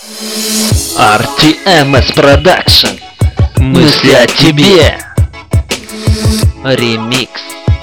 RTMS Production. Мысли о тебе. Ремикс.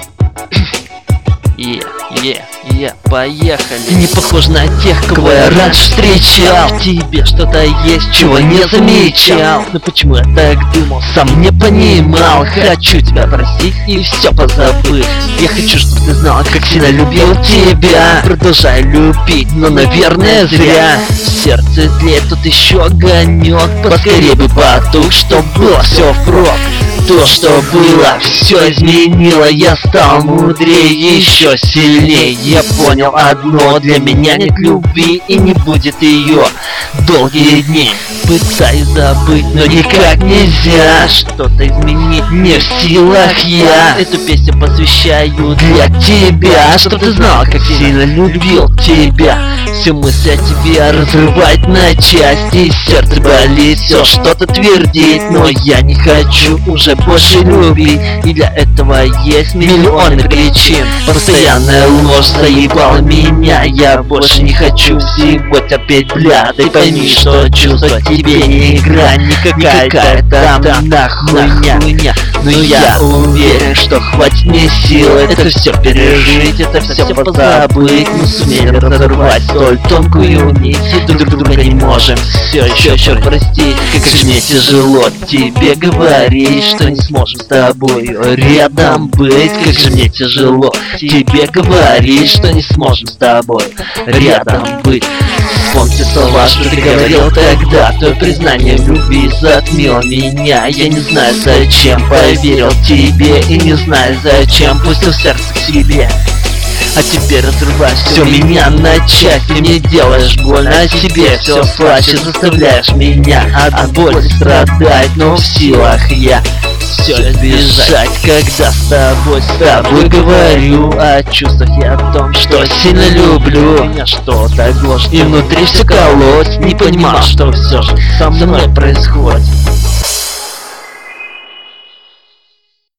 Поехали. Ты не похож на тех, кого я раньше встречал. В тебе что-то есть, чего не замечал. Но почему я так думал, сам не понимал. Хочу тебя простить и все позабыть. Я хочу, чтобы ты знала, как сильно любил тебя. Продолжаю любить, но, наверное, зря. В сердце тлеет тут еще огонек. Поскорее бы потух, чтоб было все впрок. То, что было, все изменило. Я стал мудрее, еще сильнее. Я понял одно: для меня нет любви и не будет ее долгие дни. Пытаюсь забыть, но никак нельзя. Что-то изменить не в силах я. Эту песню посвящаю для тебя, чтоб ты знал, как сильно любил тебя. Все мысли о тебе разрывать на части. Сердце болит, все что-то твердит, но я не хочу уже больше любить. И для этого есть миллионы причин. Постоянная ложь заебала меня. Я больше не хочу всего терпеть, бля. Ты пойми, что чувство тебе не игра, не какая-то там нахуйня. Но я уверен, что хватит мне силы это все пережить, это все позабыть. Мы сумели разорвать столь тонкую нить, друг друга не можем все еще простить. Как же мне тяжело тебе говорить, что не сможем с тобой рядом быть. Как же мне тяжело тебе говорить, что не сможем с тобой рядом быть. Вспомните слова, что ты говорил тогда. Твое признание в любви затмило меня. Я не знаю, зачем поверил тебе, и не знаю, зачем пустил сердце к себе. А теперь разрываешь все меня на части. Мне делаешь больно себе, все плачешь, заставляешь меня от боли страдать. Но в силах я все избежать, когда с тобой говорю о чувствах я о том, что сильно люблю. Меня что-то гложет и внутри все колоть. Не понимал, что все же со мной происходит.